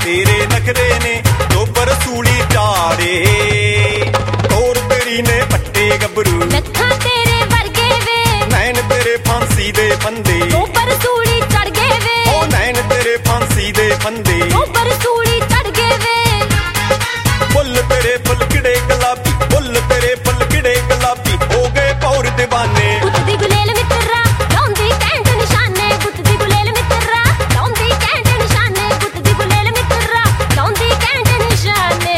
तेरे नखरे ने दोबर सूली चाड़े तोर तेरी ने पट्टे गबरू लखा तेरे वर्गे वे नैन तेरे फांसी दे फंदे दोबर सूली चढ़ गए वे ओ नैन तेरे फांसी दे फंदे दोबर सूली चढ़ गए वे फुल तेरे फुल किड़े गुलाबी फुल तेरे फुल किड़े गुलाबी हो गए पौर दीवाने बुੱਤ ਦੀ ਗੁਲੇਲ ਮਿੱਤਰਾ ਲਾਉਂਦੀ ਕੈਂਟ ਨਿਸ਼ਾਨੇ बुੱਤ ਦੀ ਗੁਲੇਲ ਮਿੱਤਰਾ ਲਾਉਂਦੀ ਕੈਂਟ ਨਿਸ਼ਾਨੇ बुੱਤ ਦੀ ਗੁਲੇਲ ਮਿੱਤਰਾ ਲਾਉਂਦੀ ਕੈਂਟ ਨਿਸ਼ਾਨੇ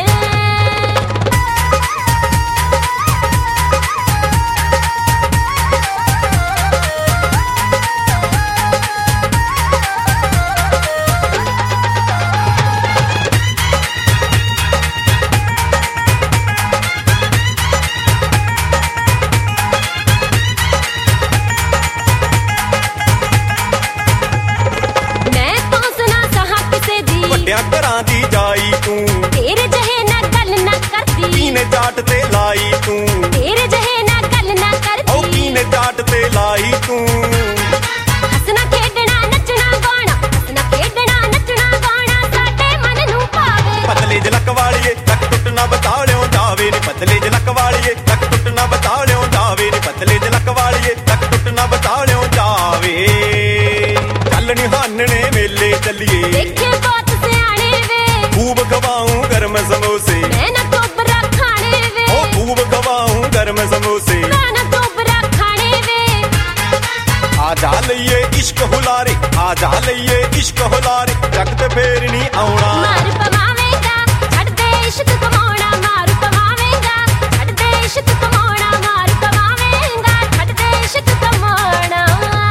ਵੱਡਿਆਂ ਘਰਾਂ ਦੀ ਜਾਈ ਤੂੰ ਤੇਰੇ ਜਿਹੇ ਨਾ ਗੱਲ ਨਾ ਕਰਦੀ ਕੀਨੇ ਜਾਟ ਤੇ ਲਾਈ ਤੂੰ ਤੇਰੇ ਜਿਹੇ ਨਾ ਗੱਲ ਨਾ ਕਰਦੀ ਓ ਕੀਨੇ ਜਾਟ ਤੇ ਲਾਈ ਤੂੰ ਹੱਸਣਾ ਖੇਡਣਾ ਨੱਚਣਾ ਗਾਣਾ ਹੱਸਣਾ ਖੇਡਣਾ ਨੱਚਣਾ ਗਾਣਾ ਸਾਡੇ ਮਨ ਨੂੰ ਭਾਵੇ ਪਤਲੇ ਜਲਕ ਵਾਲੀਏ ਲੱਕ ਟੁੱਟਣਾ ਬਤਾਲਿਓ ਜਾਵੇ ਨੀ ਪਤਲੇ ਜਲਕ ਵਾਲੀਏ ਲੱਕ ਟੁੱਟਣਾ ਬਤਾਲਿਓ ਜਾਵੇ ਨੀ ਪਤਲੇ ਜਲਕ ਵਾਲੀਏ ਲੱਕ ਟੁੱਟਣਾ ਬਤਾਲਿਓ ਜਾਵੇ ਚੱਲ ਨੀ ਹਾਨਣੇ ਮੇਲੇ ਚੱਲੀਏ ਦੇਖੇ ਬਹੁਤ ਸਿਆਣੇ ਵੇ ਖੂਬ ਖਵਾਉਂ ਗਰਮ ਸਮੋਸੇ ਮੈਂ ਨਾ ਤੋਬਰਾ ਖਾਣੇ ਵੇ ਓ ਖੂਬ ਖਵਾਉਂ ਗਰਮ ਸਮੋਸੇ ਮੈਂ ਨਾ ਤੋਬਰਾ ਖਾਣੇ ਵੇ ਆ ਜਾ ਲਈਏ ਇਸ਼ਕ ਹੁਲਾਰੇ ਆ ਜਾ ਲਈਏ ਇਸ਼ਕ ਹੁਲਾਰੇ ਜੱਗ ਤੇ ਫੇਰ ਨਹੀਂ ਆਉਣਾ ਮਾਰ ਪਵਾਵੇਂਗਾ ਛੱਡ ਦੇ ਇਸ਼ਕ ਕਮਾਉਣਾ ਮਾਰ ਪਵਾਵੇਂਗਾ ਛੱਡ ਦੇ ਇਸ਼ਕ ਕਮਾਉਣਾ ਮਾਰ ਪਵਾਵੇਂਗਾ ਛੱਡ ਦੇ ਇਸ਼ਕ ਕਮਾਉਣਾ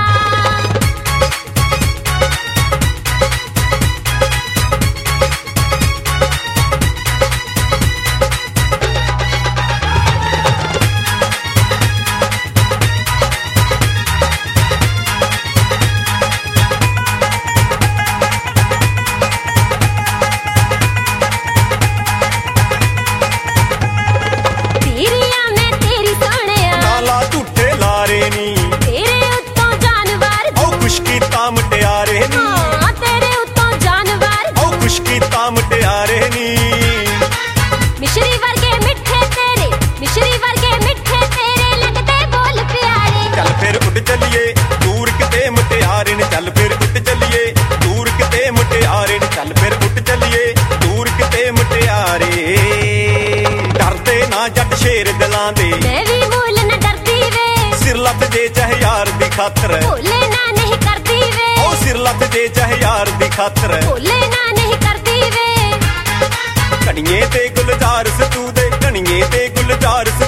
ਮੁਟਿਆਰੇ ਨੀ ਹਾਂ ਤੇਰੇ ਉੱਤੋਂ ਜਾਨਵਰ ਓ ਖੁਸ਼ ਕੀਤਾ ਮੁਟਿਆਰੇ ਨੀ ਮਿਸ਼ਰੀ ਵਰਗੇ ਮਿੱਠੇ ਤੇਰੇ ਮਿਸ਼ਰੀ ਵਰਗੇ ਮਿੱਠੇ ਤੇਰੇ ਲੱਗਦੇ ਬੋਲ ਪਿਆਰੇ ਚੱਲ ਫਿਰ ਉੱਡ ਚੱਲੀਏ ਦੂਰ ਕਿਤੇ ਮੁਟਿਆਰੇ ਨੇ ਚੱਲ ਫਿਰ ਉੱਡ ਚੱਲੀਏ ਦੂਰ ਕਿਤੇ ਮੁਟਿਆਰੇ ਨੇ ਚੱਲ ਫਿਰ ਉੱਡ ਚੱਲੀਏ ਦੂਰ ਕਿਤੇ ਮੁਟਿਆਰੇ ਡਰਦੇ ਨਾ ਜੱਟ ਸ਼ੇਰ ਦਿਲਾਂ ਦੇ ਮੈਂ ਵੀ ਮੂਲ ਨਾ ਡਰਦੀ ਵੇ ਸਿਰ ਲੱਤ ਜੇ ਚਾਹੇ ਯਾਰ ਦੀ ਖਾਤਰ ਭੋਲੇ ਨਾ ਨਹੀਂ ਕਰਦੀ ਵੇ ਓ ਸਿਰ ਲੱਤ ਜੇ ਚਾਹੇ ਯਾਰ ਦੀ ਖਾਤਰ ਭੋਲੇ ਨਾ ਨਹੀਂ ਕਰਦੀ ਵੇ ਕਣੀਏ ਤੇ ਗੁਲਜ਼ਾਰ ਸਤੂ ਦੇ ਕਣੀਏ ਤੇ ਗੁਲਜ਼ਾਰ